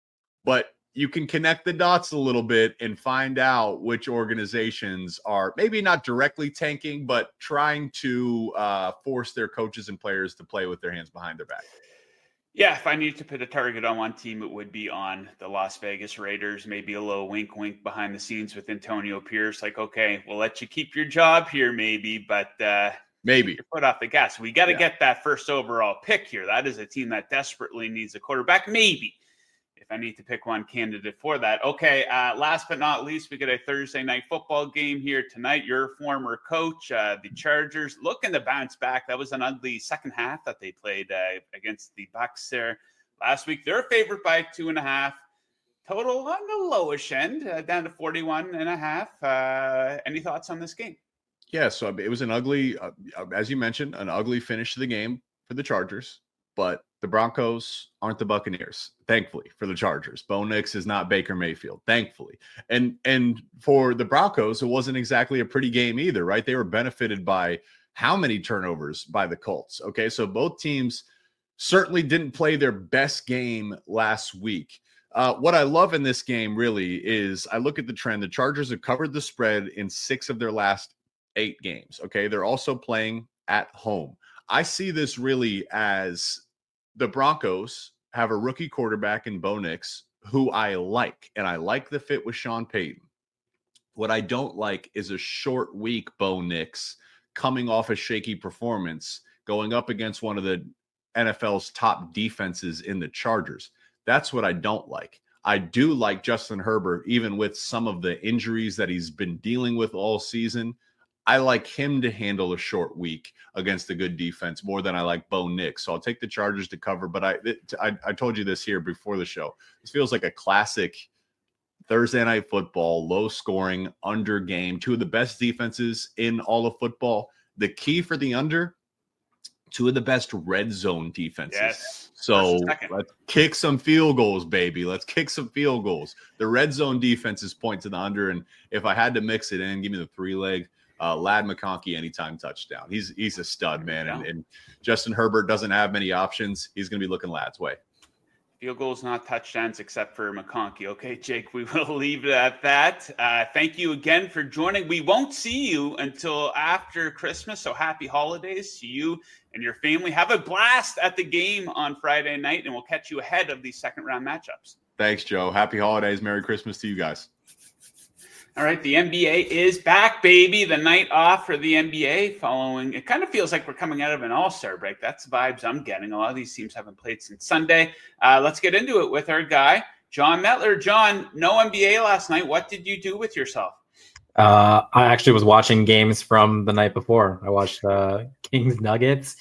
But you can connect the dots a little bit and find out which organizations are maybe not directly tanking, but trying to uh, force their coaches and players to play with their hands behind their back. Yeah, if I needed to put a target on one team, it would be on the Las Vegas Raiders. Maybe a little wink, wink behind the scenes with Antonio Pierce. Like, okay, we'll let you keep your job here, maybe, but uh, maybe your foot off the gas. We got to yeah. get that first overall pick here. That is a team that desperately needs a quarterback. Maybe if I need to pick one candidate for that. Okay, uh, last but not least, we got a Thursday night football game here tonight. Your former coach, uh, the Chargers, looking to bounce back. That was an ugly second half that they played uh, against the Bucs there last week. They're favored by two and a half. Total on the lowish end, uh, down to forty-one and a half. Uh, any thoughts on this game? Yeah, so it was an ugly, uh, as you mentioned, an ugly finish to the game for the Chargers. But the Broncos aren't the Buccaneers, thankfully, for the Chargers. Bo Nix is not Baker Mayfield, thankfully. And and for the Broncos, it wasn't exactly a pretty game either, right? They were benefited by how many turnovers by the Colts, okay? So both teams certainly didn't play their best game last week. Uh, what I love in this game, really, is I look at the trend. The Chargers have covered the spread in six of their last eight games, okay? They're also playing at home. I see this really as the Broncos have a rookie quarterback in Bo Nix, who I like, and I like the fit with Sean Payton. What I don't like is a short week Bo Nix coming off a shaky performance, going up against one of the N F L's top defenses in the Chargers. That's what I don't like. I do like Justin Herbert, even with some of the injuries that he's been dealing with all season. I like him to handle a short week against a good defense more than I like Bo Nix. So I'll take the Chargers to cover. But I, it, I, I told you this here before the show. This feels like a classic Thursday night football, low scoring, under game. Two of the best defenses in all of football. The key for the under, two of the best red zone defenses. Yes. So let's kick some field goals, baby. Let's kick some field goals. The red zone defenses point to the under. And if I had to mix it in, give me the three leg. Uh, Ladd McConkey anytime touchdown. He's he's a stud, man. And, and Justin Herbert doesn't have many options. He's going to be looking Ladd's way. Field goals, not touchdowns, except for McConkey. Okay, Jake, we will leave it at that. Uh, thank you again for joining. We won't see you until after Christmas, so happy holidays to you and your family. Have a blast at the game on Friday night, and we'll catch you ahead of these second-round matchups. Thanks, Joe. Happy holidays. Merry Christmas to you guys. All right, the N B A is back, baby. The night off for the N B A following. It kind of feels like we're coming out of an all-star break. That's the vibes I'm getting. A lot of these teams haven't played since Sunday. Uh, let's get into it with our guy, John Metler. John, no N B A last night. What did you do with yourself? Uh, I actually was watching games from the night before. I watched uh, Kings Nuggets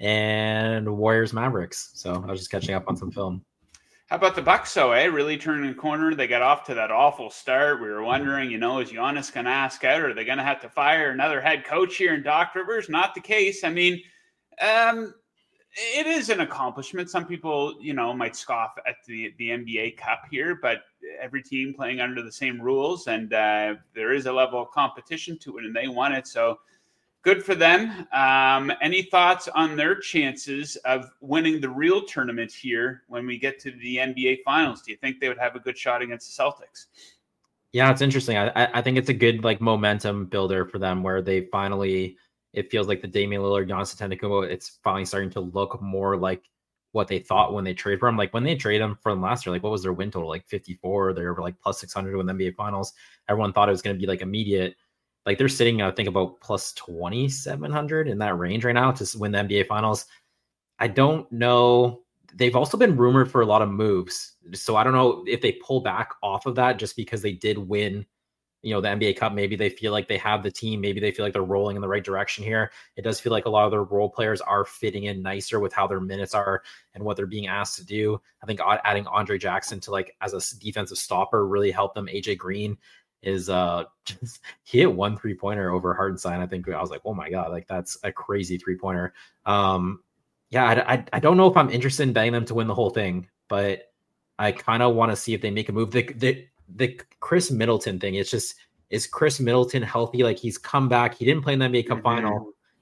and Warriors Mavericks. So I was just catching up on some film. How about the Bucks, though, eh? Really turning the corner. They got off to that awful start. We were wondering, you know, is Giannis going to ask out, or are they going to have to fire another head coach here in Doc Rivers? Not the case. I mean, um, it is an accomplishment. Some people, you know, might scoff at the, the N B A Cup here, but every team playing under the same rules, and uh, there is a level of competition to it, and they won it. So good for them. Um, any thoughts on their chances of winning the real tournament here when we get to the N B A Finals? Do you think they would have a good shot against the Celtics? Yeah, it's interesting. I, I think it's a good like momentum builder for them where they finally, it feels like the Damian Lillard, Giannis Antetokounmpo, it's finally starting to look more like what they thought when they traded for him. Like when they traded him from last year, like what was their win total? Like fifty-four. They were like plus six hundred to win the N B A Finals. Everyone thought it was going to be like immediate. Like they're sitting, I think, about plus twenty-seven hundred in that range right now to win the N B A Finals. I don't know. They've also been rumored for a lot of moves. So I don't know if they pull back off of that just because they did win, you know, the N B A Cup. Maybe they feel like they have the team. Maybe they feel like they're rolling in the right direction here. It does feel like a lot of their role players are fitting in nicer with how their minutes are and what they're being asked to do. I think adding Andre Jackson to like as a defensive stopper really helped them. A J Green is uh just, he hit one three pointer over Hartenstein. I think I was like, oh my god, like that's a crazy three pointer. Um, yeah, I, I I don't know if I'm interested in betting them to win the whole thing, but I kind of want to see if they make a move. The the the Chris Middleton thing. It's just is Chris Middleton healthy? Like he's come back. He didn't play in the N B A Cup mm-hmm. final.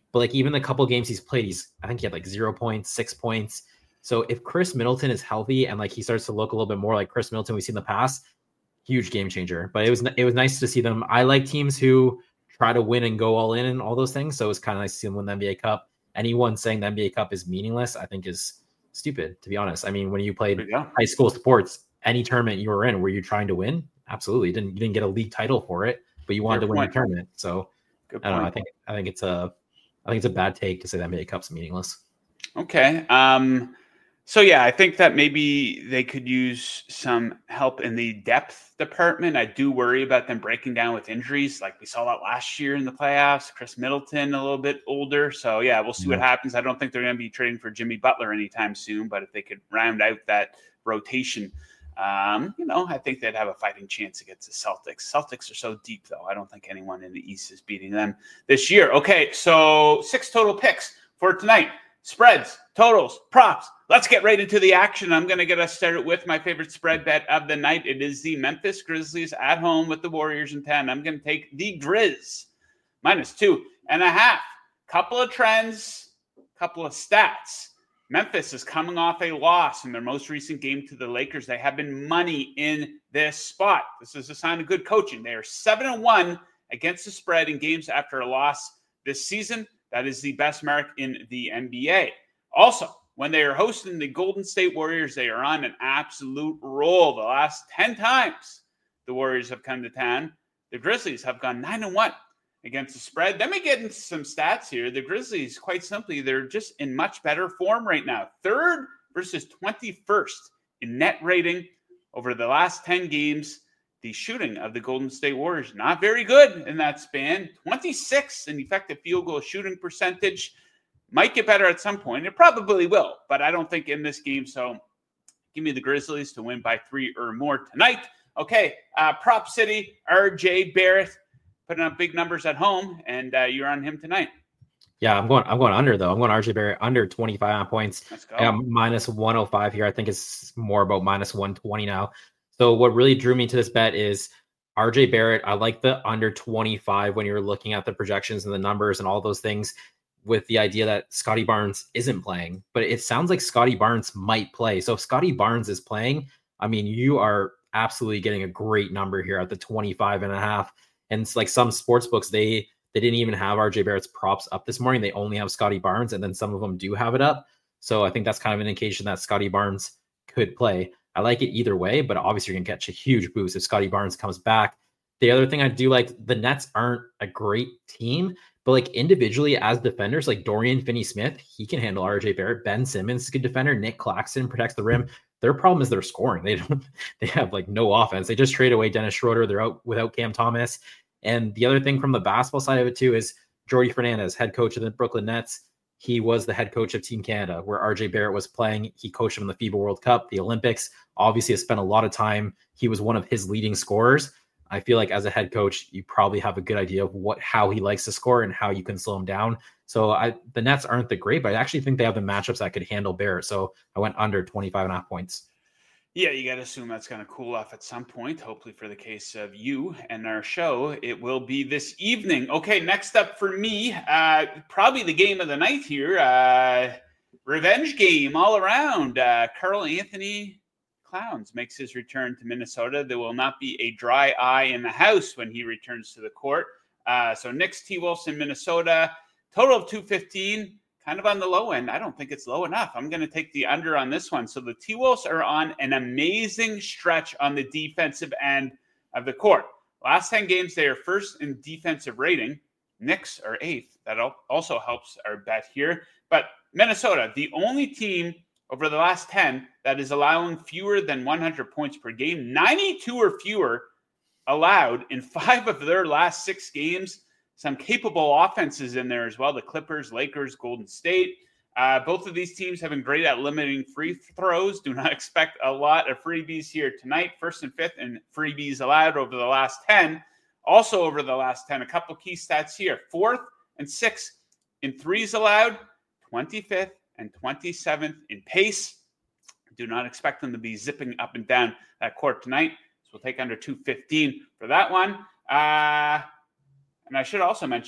But like even the couple games he's played, he's I think he had like zero points, six points. So if Chris Middleton is healthy and like he starts to look a little bit more like Chris Middleton we've seen in the past, huge game changer. But it was it was nice to see them. I like teams who try to win and go all in and all those things. So it's kind of nice to see them win the N B A Cup. Anyone saying the N B A Cup is meaningless, I think is stupid, to be honest. I mean, when you played high school sports, any tournament you were in, were you trying to win? Absolutely. You didn't you didn't get a league title for it, but you wanted Good to win point. the tournament. So Good I don't point. know. I think I think it's a I think it's a bad take to say the N B A Cup's meaningless. Okay. Um So, yeah, I think that maybe they could use some help in the depth department. I do worry about them breaking down with injuries. Like we saw that last year in the playoffs. Chris Middleton, a little bit older. So, yeah, we'll see yeah. what happens. I don't think they're going to be trading for Jimmy Butler anytime soon. But if they could round out that rotation, um, you know, I think they'd have a fighting chance against the Celtics. Celtics are so deep, though. I don't think anyone in the East is beating them this year. Okay, so six total picks for tonight. Spreads, totals, props. Let's get right into the action. I'm going to get us started with my favorite spread bet of the night. It is the Memphis Grizzlies at home with the Warriors in ten. I'm going to take the Grizz minus two and a half. Couple of trends, couple of stats. Memphis is coming off a loss in their most recent game to the Lakers. They have been money in this spot. This is a sign of good coaching. They are seven and one against the spread in games after a loss this season. That is the best mark in the N B A. Also, when they are hosting the Golden State Warriors, they are on an absolute roll. The last ten times the Warriors have come to town, the Grizzlies have gone nine and one against the spread. Let me get into some stats here. The Grizzlies, quite simply, they're just in much better form right now. Third versus twenty-first in net rating over the last ten games. The shooting of the Golden State Warriors, not very good in that span. twenty-six in effective field goal shooting percentage. Might get better at some point. It probably will, but I don't think in this game. So give me the Grizzlies to win by three or more tonight. Okay, uh, Prop City, R J Barrett putting up big numbers at home, and uh, you're on him tonight. Yeah, I'm going. I'm going under though. I'm going R J Barrett under twenty-five points. Let's go. I'm minus one oh five here. I think it's more about minus one twenty now. So what really drew me to this bet is R J Barrett. I like the under twenty-five when you're looking at the projections and the numbers and all those things, with the idea that Scotty Barnes isn't playing, but it sounds like Scotty Barnes might play. So if Scotty Barnes is playing, I mean, you are absolutely getting a great number here at the twenty-five and a half. And it's like some sports books, they, they didn't even have R J Barrett's props up this morning. They only have Scotty Barnes, and then some of them do have it up. So I think that's kind of an indication that Scotty Barnes could play. I like it either way, but obviously you're going to catch a huge boost if Scotty Barnes comes back. The other thing I do like, the Nets aren't a great team, but like individually as defenders, like Dorian Finney-Smith, he can handle R J Barrett. Ben Simmons is a good defender. Nick Claxton protects the rim. Their problem is they're scoring. They don't, they have like no offense. They just trade away Dennis Schroeder. They're out without Cam Thomas. And the other thing from the basketball side of it too is Jordy Fernandez, head coach of the Brooklyn Nets. He was the head coach of Team Canada, where R J Barrett was playing. He coached him in the FIBA World Cup, the Olympics. Obviously has spent a lot of time. He was one of his leading scorers. I feel like as a head coach, you probably have a good idea of what how he likes to score and how you can slow him down. So I, the Nets aren't the great, but I actually think they have the matchups that could handle Barrett. So I went under twenty-five and a half points. Yeah, you got to assume that's going to cool off at some point. Hopefully for the case of you and our show, it will be this evening. Okay, next up for me, uh, probably the game of the night here. Uh, revenge game all around. Uh, Karl Anthony Towns makes his return to Minnesota. There will not be a dry eye in the house when he returns to the court. Uh, so Knicks T-Wolves in Minnesota, total of two fifteen. Kind of on the low end. I don't think it's low enough. I'm going to take the under on this one. So the T-Wolves are on an amazing stretch on the defensive end of the court. Last ten games, they are first in defensive rating. Knicks are eighth. That also helps our bet here. But Minnesota, the only team over the last ten that is allowing fewer than one hundred points per game, ninety-two or fewer allowed in five of their last six games. Some capable offenses in there as well. The Clippers, Lakers, Golden State. Uh, both of these teams have been great at limiting free throws. Do not expect a lot of freebies here tonight. First and fifth in freebies allowed over the last ten. Also over the last ten, a couple key stats here. Fourth and sixth in threes allowed. twenty-fifth and twenty-seventh in pace. Do not expect them to be zipping up and down that court tonight. So we'll take under two fifteen for that one. Uh... And I should also mention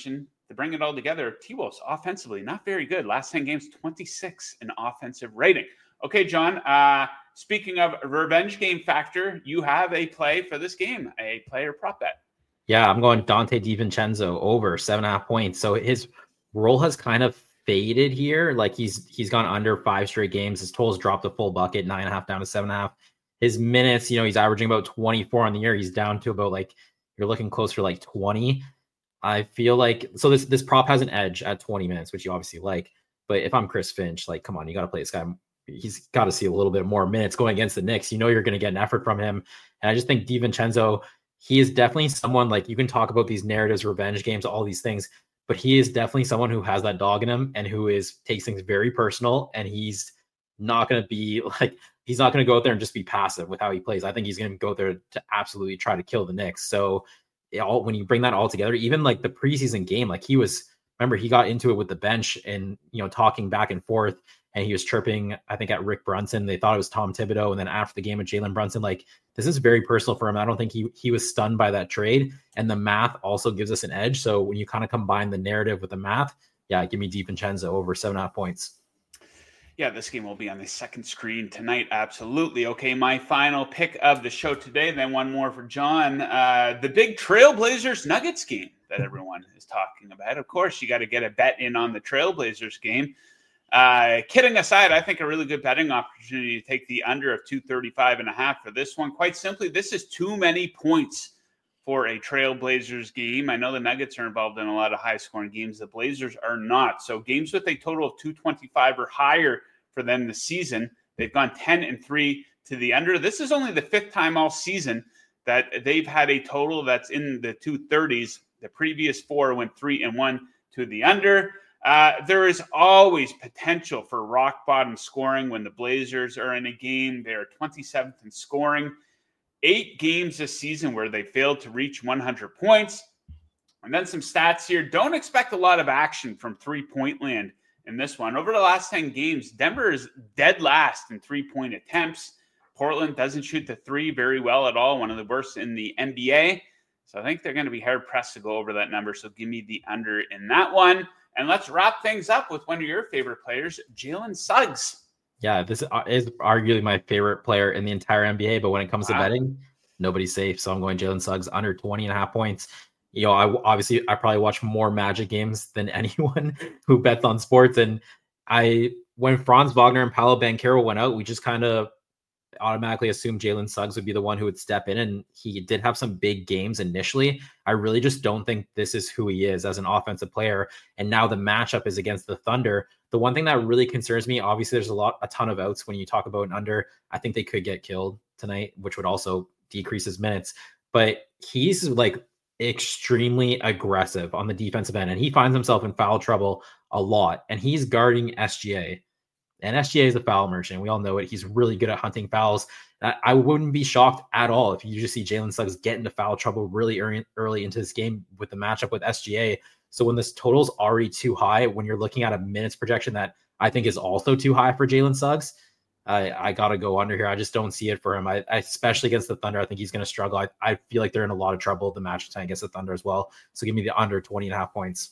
to bring it all together, T-Wolves offensively, not very good. Last ten games, twenty-six in offensive rating. Okay, John, uh, speaking of revenge game factor, you have a play for this game, a player prop bet. Yeah, I'm going Dante DiVincenzo over seven and a half points. So his role has kind of faded here. Like he's he's gone under five straight games. His totals dropped a full bucket, nine and a half down to seven and a half. His minutes, you know, he's averaging about twenty-four on the year. He's down to about like, you're looking closer to like twenty. I feel like, so this this prop has an edge at twenty minutes, which you obviously like. But if I'm Chris Finch, like, come on, you got to play this guy. He's got to see a little bit more minutes going against the Knicks. You know, you're going to get an effort from him. And I just think DiVincenzo, he is definitely someone, like, you can talk about these narratives, revenge games, all these things, but he is definitely someone who has that dog in him and who is takes things very personal. And he's not going to be like, he's not going to go out there and just be passive with how he plays. I think he's going to go there to absolutely try to kill the Knicks. So it all, when you bring that all together, even like the preseason game, like he was, remember he got into it with the bench and, you know, talking back and forth, and he was chirping, I think, at Rick Brunson. They thought it was Tom Thibodeau. And then after the game with Jalen Brunson, like, this is very personal for him. I don't think he he was stunned by that trade. And the math also gives us an edge. So when you kind of combine the narrative with the math, yeah, give me DiVincenzo over seven and a half points. Yeah, this game will be on the second screen tonight. Absolutely. Okay, my final pick of the show today, then one more for John. Uh, the big Trailblazers Nuggets game that everyone is talking about. Of course, you got to get a bet in on the Trailblazers game. Uh, kidding aside, I think a really good betting opportunity to take the under of two thirty-five and a half for this one. Quite simply, this is too many points for a Trailblazers game. I know the Nuggets are involved in a lot of high-scoring games. The Blazers are not. So games with a total of two twenty-five or higher for them this season, they've gone ten and three to the under. This is only the fifth time all season that they've had a total that's in the two thirties. The previous four went three and one to the under. Uh, there is always potential for rock bottom scoring when the Blazers are in a game. They're twenty-seventh in scoring. Eight games this season where they failed to reach one hundred points. And then some stats here. Don't expect a lot of action from three-point land in this one. Over the last ten games, Denver is dead last in three-point attempts. Portland doesn't shoot the three very well at all, one of the worst in the N B A. So I think they're going to be hard-pressed to go over that number. So give me the under in that one. And let's wrap things up with one of your favorite players, Jalen Suggs. Yeah, this is arguably my favorite player in the entire N B A. But when it comes wow. to betting, nobody's safe. So I'm going Jalen Suggs under twenty and a half points. You know, I obviously I probably watch more Magic games than anyone who bets on sports. And I, when Franz Wagner and Paolo Banchero went out, we just kind of automatically assumed Jalen Suggs would be the one who would step in, and he did have some big games initially. I really just don't think this is who he is as an offensive player. And now the matchup is against the Thunder. The one thing that really concerns me, obviously there's a lot, a ton of outs when you talk about an under. I think they could get killed tonight, which would also decrease his minutes, but he's like extremely aggressive on the defensive end, and he finds himself in foul trouble a lot, and he's guarding S G A. And S G A is a foul merchant. We all know it. He's really good at hunting fouls. I wouldn't be shocked at all if you just see Jalen Suggs get into foul trouble really early, early into this game with the matchup with S G A. So when this total's already too high, when you're looking at a minutes projection that I think is also too high for Jalen Suggs, I, I got to go under here. I just don't see it for him. I, I especially against the Thunder, I think he's going to struggle. I, I feel like they're in a lot of trouble the match tonight against the Thunder as well. So give me the under twenty and a half points.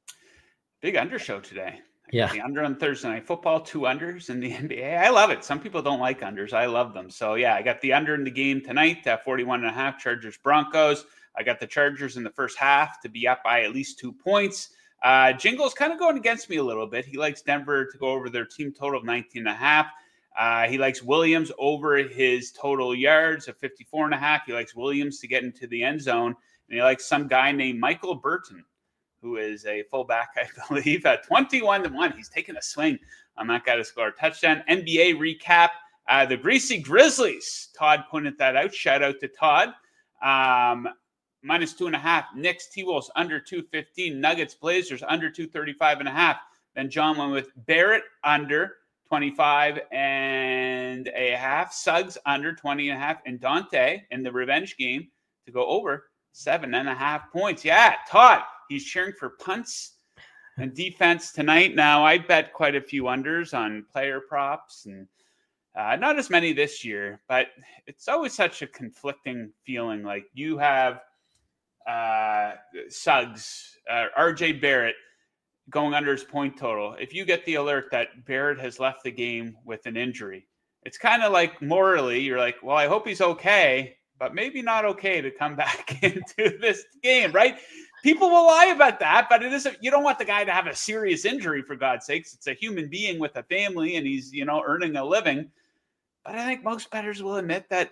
Big under show today. Yeah. The under on Thursday Night Football, two unders in the N B A. I love it. Some people don't like unders. I love them. So, yeah, I got the under in the game tonight at forty-one and a half, Chargers Broncos. I got the Chargers in the first half to be up by at least two points. Uh, Jingle's kind of going against me a little bit. He likes Denver to go over their team total of nineteen and a half. Uh, he likes Williams over his total yards of fifty-four and a half. He likes Williams to get into the end zone. And he likes some guy named Michael Burton, who is a fullback, I believe, at twenty-one to one. He's taking a swing on that guy to score a touchdown. N B A recap. Uh, the Greasy Grizzlies. Todd pointed that out. Shout out to Todd. Um, minus two and a half. Knicks, T-Wolves under two fifteen. Nuggets, Blazers under two thirty-five and a half. Then John went with Barrett under twenty-five and a half. Suggs under twenty and a half. And Dante in the revenge game to go over seven and a half points. Yeah, Todd. He's cheering for punts and defense tonight. Now, I bet quite a few unders on player props, and uh, not as many this year, but it's always such a conflicting feeling. Like you have uh, Suggs, uh, R J Barrett going under his point total, if you get the alert that Barrett has left the game with an injury, it's kind of like morally, you're like, well, I hope he's okay, but maybe not okay to come back into this game, right? People will lie about that, but it isn't. You don't want the guy to have a serious injury, for God's sakes. It's a human being with a family, and he's, you know, earning a living. But I think most bettors will admit that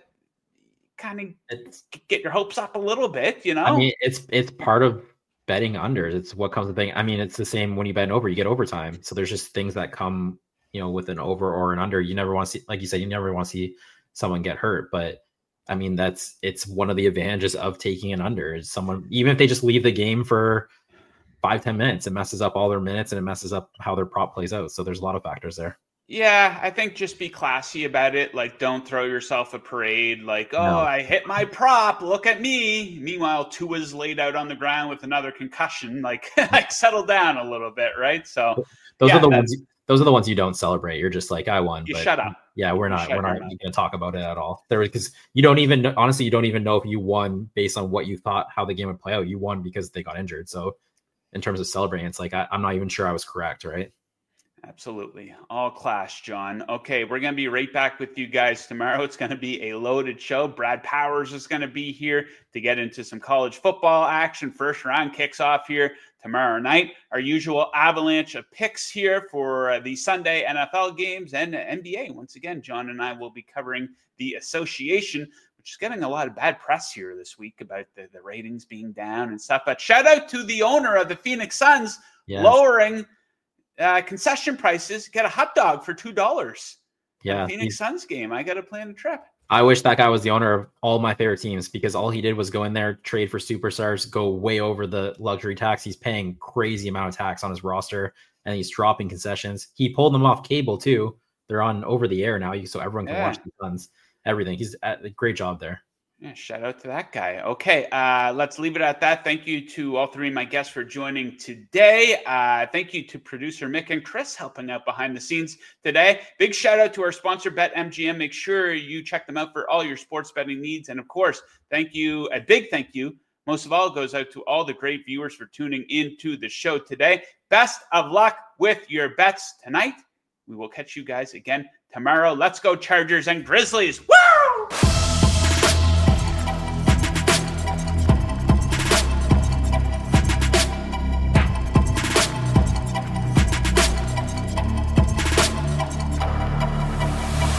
kind of it's, get your hopes up a little bit, you know? I mean, it's it's part of betting unders. It's what comes with betting. I mean, it's the same when you bet an over, you get overtime. So there's just things that come, you know, with an over or an under. You never want to see, like you said, you never want to see someone get hurt. But I mean, that's it's one of the advantages of taking an under is someone, even if they just leave the game for five, ten minutes, it messes up all their minutes and it messes up how their prop plays out. So there's a lot of factors there. Yeah, I think just be classy about it. Like, don't throw yourself a parade. Like, oh, No. I hit my prop. Look at me. Meanwhile, Tua's laid out on the ground with another concussion. Like, like settle down a little bit, right? So those yeah, are the ones. Those are the ones you don't celebrate. You're just like, I won. You but shut up. Yeah, we're not. Shut We're not your going to talk about it at all. There, because you don't even know, honestly, you don't even know if you won based on what you thought how the game would play out. You won because they got injured. So, in terms of celebrating, it's like I, I'm not even sure I was correct, right? Absolutely. All class, John. Okay, we're going to be right back with you guys tomorrow. It's going to be a loaded show. Brad Powers is going to be here to get into some college football action. First round kicks off here tomorrow night. Our usual avalanche of picks here for uh, the Sunday N F L games and uh, N B A. Once again, John and I will be covering the association, which is getting a lot of bad press here this week about the, the ratings being down and stuff. But shout out to the owner of the Phoenix Suns Yes. lowering uh, concession prices. Get a hot dog for two dollars. Yeah. Phoenix he's- Suns game. I got to plan a trip. I wish that guy was the owner of all my favorite teams because all he did was go in there, trade for superstars, go way over the luxury tax. He's paying crazy amount of tax on his roster, and he's dropping concessions. He pulled them off cable too. They're on over the air now, so everyone can Yeah. watch the Suns. Everything. He's at a great job there. Yeah, shout out to that guy. Okay, uh, let's leave it at that. Thank you to all three of my guests for joining today. Uh, thank you to producer Mick and Chris helping out behind the scenes today. Big shout out to our sponsor, BetMGM. Make sure you check them out for all your sports betting needs. And of course, thank you, a big thank you, most of all, goes out to all the great viewers for tuning into the show today. Best of luck with your bets tonight. We will catch you guys again tomorrow. Let's go Chargers and Grizzlies. Woo!